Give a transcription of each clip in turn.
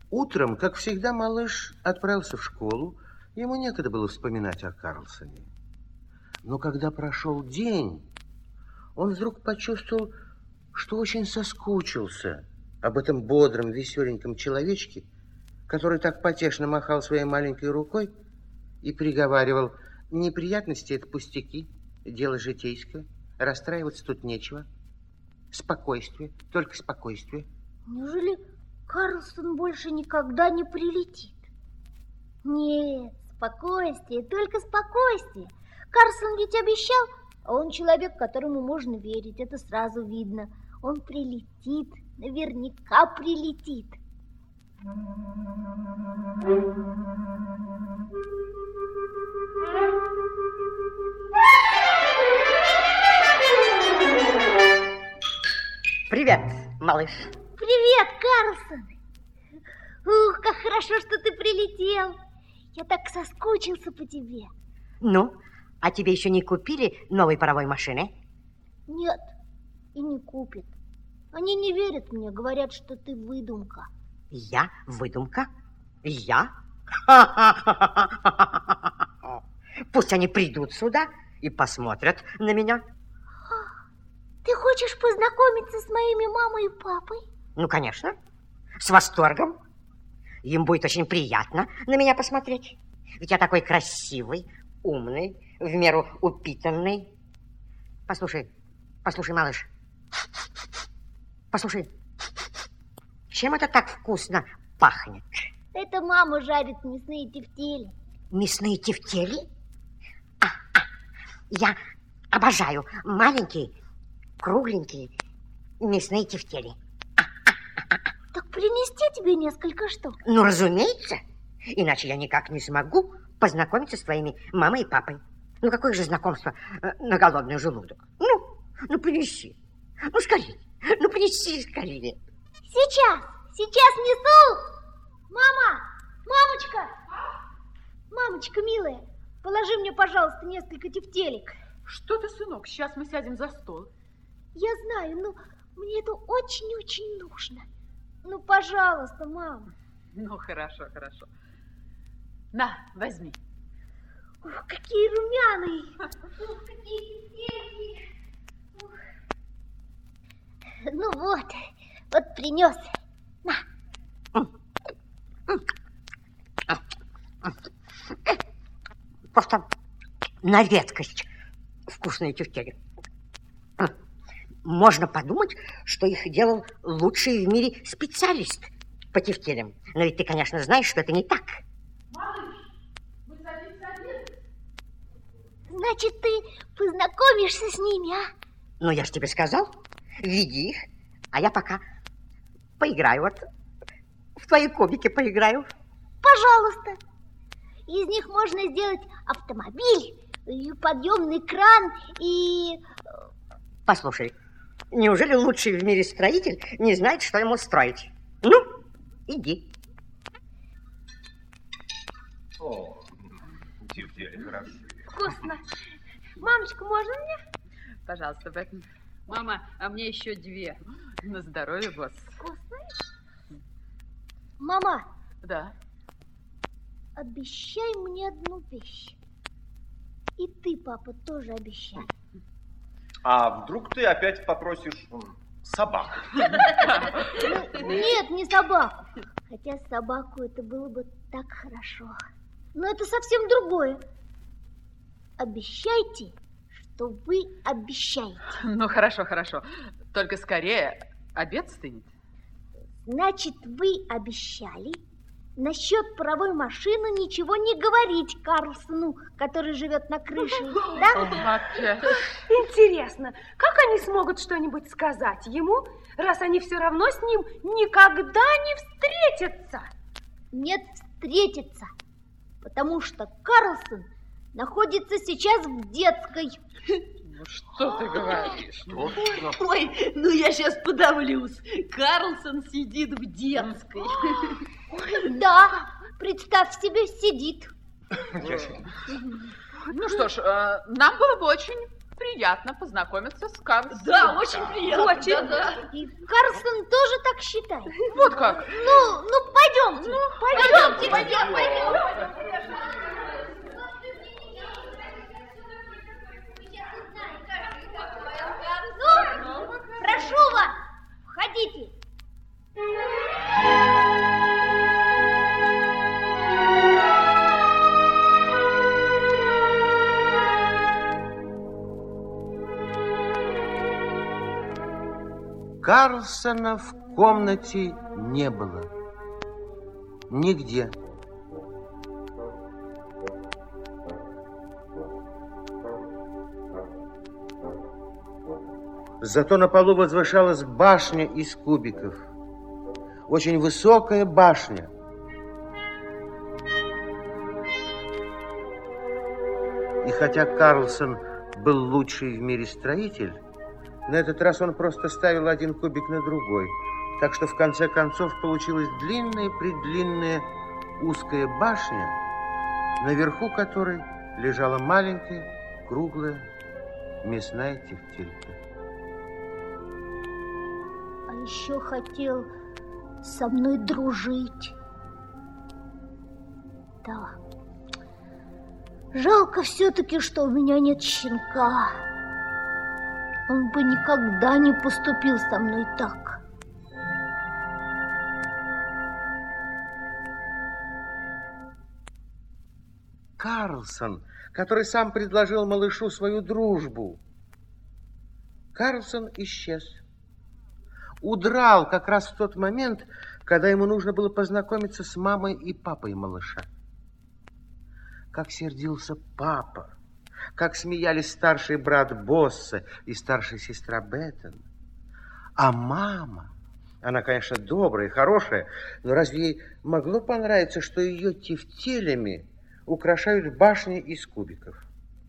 Утром, как всегда, малыш отправился в школу. Ему некогда было вспоминать о Карлсоне. Но когда прошел день, он вдруг почувствовал, что очень соскучился об этом бодром, веселеньком человечке, который так потешно махал своей маленькой рукой и приговаривал: неприятности — это пустяки, дело житейское, расстраиваться тут нечего. Спокойствие, только спокойствие. Неужели Карлсон больше никогда не прилетит? Нет, спокойствие, только спокойствие. Карлсон ведь обещал, а он человек, которому можно верить, это сразу видно. Он прилетит, наверняка прилетит. Привет, малыш. Привет, Карлсон. Ух, как хорошо, что ты прилетел. Я так соскучился по тебе. Ну, а тебе еще не купили новой паровой машины? Нет, и не купят. Они не верят мне, говорят, что ты выдумка. Я выдумка? Я? Пусть они придут сюда и посмотрят на меня. Ты хочешь познакомиться с моими мамой и папой? Ну, конечно, с восторгом. Им будет очень приятно на меня посмотреть. Ведь я такой красивый, умный, в меру упитанный. Послушай, малыш. Послушай, чем это так вкусно пахнет? Это мама жарит мясные тефтели. Мясные тефтели? Я обожаю маленькие, кругленькие мясные тефтели. Так принести тебе несколько штук? Ну, разумеется. Иначе я никак не смогу познакомиться с твоими мамой и папой. Ну, какое же знакомство на голодный желудок? Ну, принеси. Ну, скорее. Ну, принеси скорее. Сейчас несу. Мама, мамочка. Мамочка, милая, положи мне, пожалуйста, несколько тефтелек. Что ты, сынок, сейчас мы сядем за стол. Я знаю, но мне это очень-очень нужно. Ну, пожалуйста, мама. Ну, хорошо. На, возьми. Ух, какие румяные. Ух, какие тефтельки. Ну вот принес. На. Просто на редкость вкусные тефтели. Можно подумать, что их делал лучший в мире специалист по тефтелям. Но ведь ты, конечно, знаешь, что это не так. Малыш, мы садимся обедать. Значит, ты познакомишься с ними, а? Ну, я же тебе сказал, веди их, а я пока поиграю в твои кубики поиграю. Пожалуйста. Из них можно сделать автомобиль, и подъемный кран, и... Послушай, неужели лучший в мире строитель не знает, что ему строить? Ну, иди. О, тефтели хороши. Вкусно. Мамочка, можно мне? Пожалуйста, Бек. Мама, а мне еще 2. На здоровье, босс. Вкусные? Мама. Да. Обещай мне одну вещь. И ты, папа, тоже обещай. А вдруг ты опять попросишь собаку? Нет, не собаку. Хотя собаку это было бы так хорошо. Но это совсем другое. Обещайте, что вы обещаете. Ну, хорошо. Только скорее, обед стынет. Значит, вы обещали насчет паровой машины ничего не говорить Карлсону, который живет на крыше, да? Опять. Интересно, как они смогут что-нибудь сказать ему, раз они все равно с ним никогда не встретятся? Нет, встретятся, потому что Карлсон находится сейчас в детской. Ну, что ты говоришь? Ой, ну я сейчас подавлюсь. Карлсон сидит в детской. Да, представь себе, сидит. Ну что ж, нам было бы очень приятно познакомиться с Карлсоном. Да, очень приятно. Очень. Да. И Карлсон тоже так считает. Вот как? Ну, пойдем, Карлсона в комнате не было. Нигде. Зато на полу возвышалась башня из кубиков. Очень высокая башня. И хотя Карлсон был лучший в мире строитель, на этот раз он просто ставил один кубик на другой. Так что в конце концов получилась длинная-предлинная узкая башня, наверху которой лежала маленькая круглая мясная тефтелька. А еще хотел со мной дружить. Да. Жалко все-таки, что у меня нет щенка. Он бы никогда не поступил со мной так. Карлсон, который сам предложил малышу свою дружбу. Карлсон исчез. Удрал как раз в тот момент, когда ему нужно было познакомиться с мамой и папой малыша. Как сердился папа, как смеялись старший брат Босса и старшая сестра Беттон. А мама, она, конечно, добрая и хорошая, но разве ей могло понравиться, что ее тефтелями украшают башни из кубиков?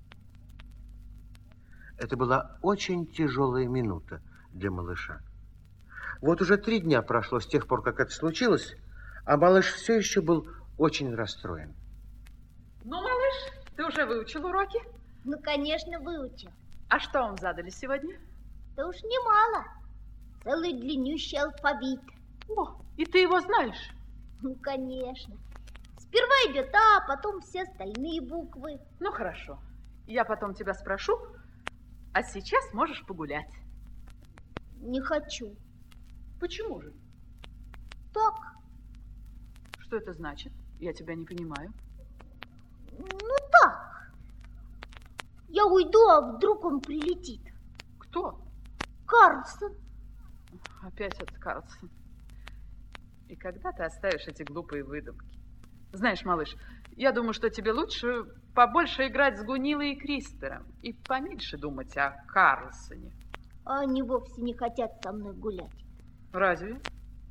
Это была очень тяжелая минута для малыша. Вот уже 3 дня прошло с тех пор, как это случилось, а малыш все еще был очень расстроен. Ну, малыш, ты уже выучил уроки? Ну, конечно, выучил. А что вам задали сегодня? Да уж немало. Целый длиннющий алфавит. О, и ты его знаешь? Ну, конечно. Сперва идет А, потом все остальные буквы. Ну, хорошо. Я потом тебя спрошу, а сейчас можешь погулять. Не хочу. Почему же? Так. Что это значит? Я тебя не понимаю. Ну, так. Я уйду, а вдруг он прилетит. Кто? Карлсон. Опять этот Карлсон. И когда ты оставишь эти глупые выдумки? Знаешь, малыш, я думаю, что тебе лучше побольше играть с Гунилой и Кристером и поменьше думать о Карлсоне. А они вовсе не хотят со мной гулять. Разве?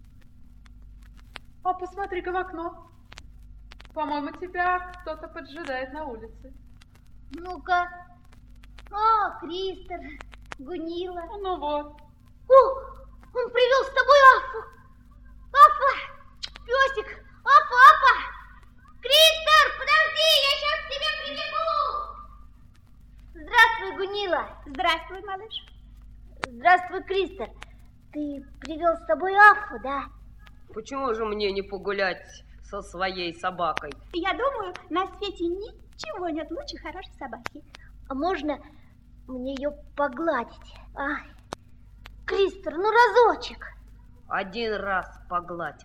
А посмотри-ка в окно. По-моему, тебя кто-то поджидает на улице. Ну-ка. А, Кристер, Гунила. Ну вот. О, он привел с тобой Афу. Афа, песик, Афа. Кристер, подожди, я сейчас к тебе прибегу. Здравствуй, Гунила. Здравствуй, малыш. Здравствуй, Кристер. Ты привел с собой Афу, да? Почему же мне не погулять со своей собакой? Я думаю, на свете ничего нет лучше хорошей собаки. А можно мне ее погладить? Ай, Кристер, ну разочек. 1 раз погладь.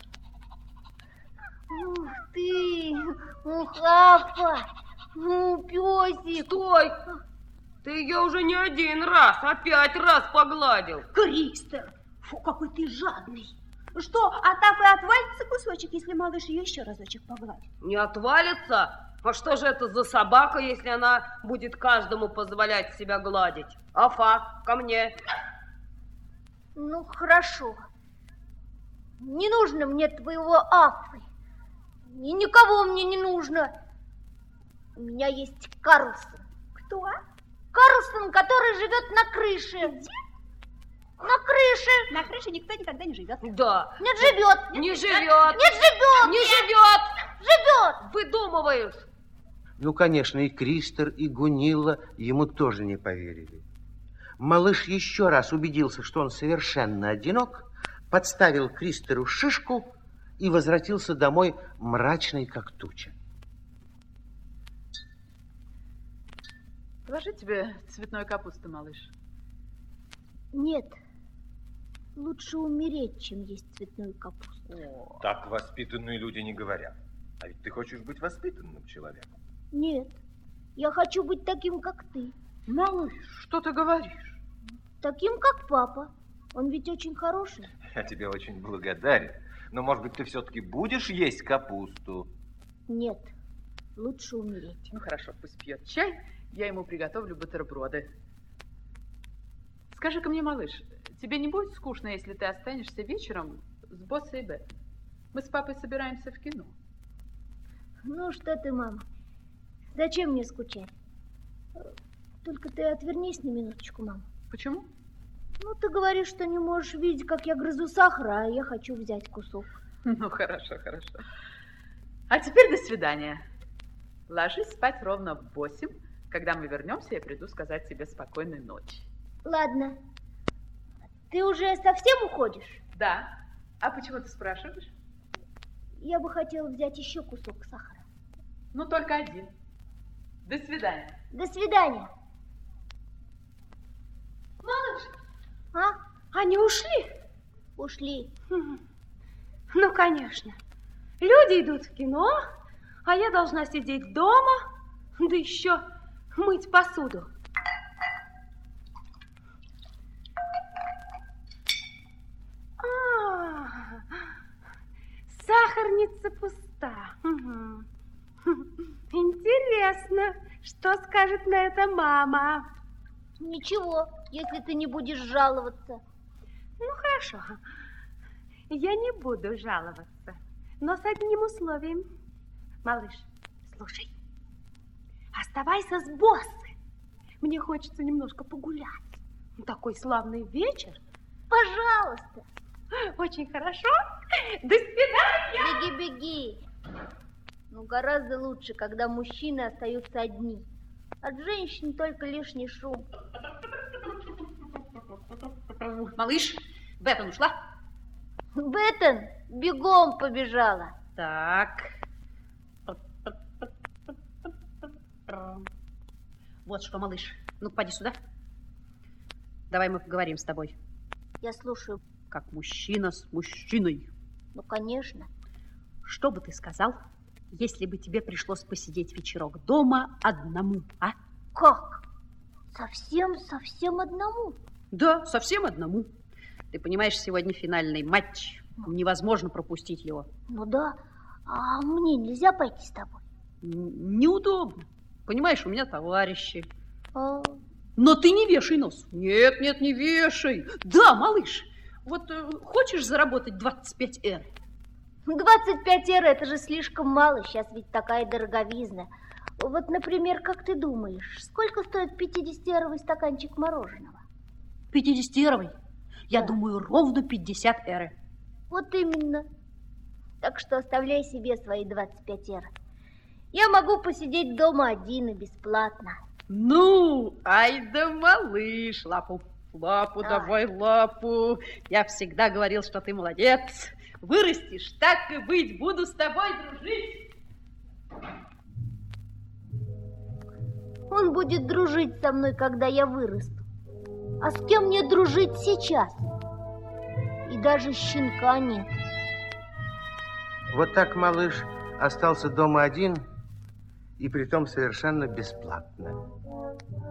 Ух ты, ух, Афа, ну, песик. Стой! Ты ее уже не 1 раз, а 5 раз погладил. Кристер, фу, какой ты жадный. Что, от Афы отвалится кусочек, если малыш ее еще разочек погладит? Не отвалится? А что же это за собака, если она будет каждому позволять себя гладить? Афа, ко мне. Ну, хорошо. Не нужно мне твоего Афы. И никого мне не нужно. У меня есть Карлсон. Кто? Карлсон, который живет на крыше. Где? На крыше. На крыше никто никогда не живет. Да. Нет, живет. Не живет. Нет, живет. Не живет. Живет. Выдумываешь. Ну, конечно, и Кристер, и Гунилла ему тоже не поверили. Малыш еще раз убедился, что он совершенно одинок, подставил Кристеру шишку и возвратился домой мрачный, как туча. Положи тебе цветной капусты, малыш. Нет. Лучше умереть, чем есть цветную капусту. Так воспитанные люди не говорят. А ведь ты хочешь быть воспитанным человеком. Нет. Я хочу быть таким, как ты. Малыш, что ты говоришь? Таким, как папа. Он ведь очень хороший. Я тебе очень благодарен. Но, может быть, ты все-таки будешь есть капусту? Нет, лучше умереть. Ну, хорошо, пусть пьет чай, я ему приготовлю бутерброды. Скажи-ка мне, малыш, тебе не будет скучно, если ты останешься вечером с Боссой и Бет? Мы с папой собираемся в кино. Ну, что ты, мама, зачем мне скучать? Только ты отвернись на минуточку, мама. Почему? Ну, ты говоришь, что не можешь видеть, как я грызу сахар, а я хочу взять кусок. Ну, хорошо, хорошо. А теперь до свидания. Ложись спать ровно в 8. Когда мы вернемся, я приду сказать тебе спокойной ночи. Ладно. Ты уже совсем уходишь? Да. А почему ты спрашиваешь? Я бы хотела взять еще кусок сахара. Ну, только один. До свидания. До свидания. Малыш, А? они ушли? Ушли. Ну, конечно. Люди идут в кино, а я должна сидеть дома, да еще мыть посуду. Сахарница пуста. Угу. Интересно, что скажет на это мама? Ничего, если ты не будешь жаловаться. Ну, хорошо. Я не буду жаловаться, но с одним условием. Малыш, слушай, оставайся с боссом. Мне хочется немножко погулять. Такой славный вечер. Пожалуйста. Очень хорошо. До свидания. Беги, беги. Ну, гораздо лучше, когда мужчины остаются одни. От женщин только лишний шум. Малыш, Беттон ушла? Беттон бегом побежала. Так. Вот что, малыш. Ну-ка, поди сюда. Давай мы поговорим с тобой. Я слушаю. Как мужчина с мужчиной. Ну, конечно. Что бы ты сказал, если бы тебе пришлось посидеть вечерок дома одному, а? Как? Совсем одному? Да, совсем одному. Ты понимаешь, сегодня финальный матч. Невозможно пропустить его. Ну да. А мне нельзя пойти с тобой? Неудобно. Понимаешь, у меня товарищи. А... Но ты не вешай нос. Нет, не вешай. Да, малыш, вот хочешь заработать 25 эр? 25 эр, это же слишком мало. Сейчас ведь такая дороговизна. Вот, например, как ты думаешь, сколько стоит 50-эровый стаканчик мороженого? 50-эровый? Я Да. думаю, ровно 50 эры. Вот именно. Так что оставляй себе свои 25 эр. Я могу посидеть дома один и бесплатно. Ну, ай да малыш, лапу, давай лапу. Я всегда говорил, что ты молодец. Вырастешь, так и быть, буду с тобой дружить. Он будет дружить со мной, когда я вырасту. А с кем мне дружить сейчас? И даже щенка нет. Вот так малыш остался дома один, и притом совершенно бесплатно.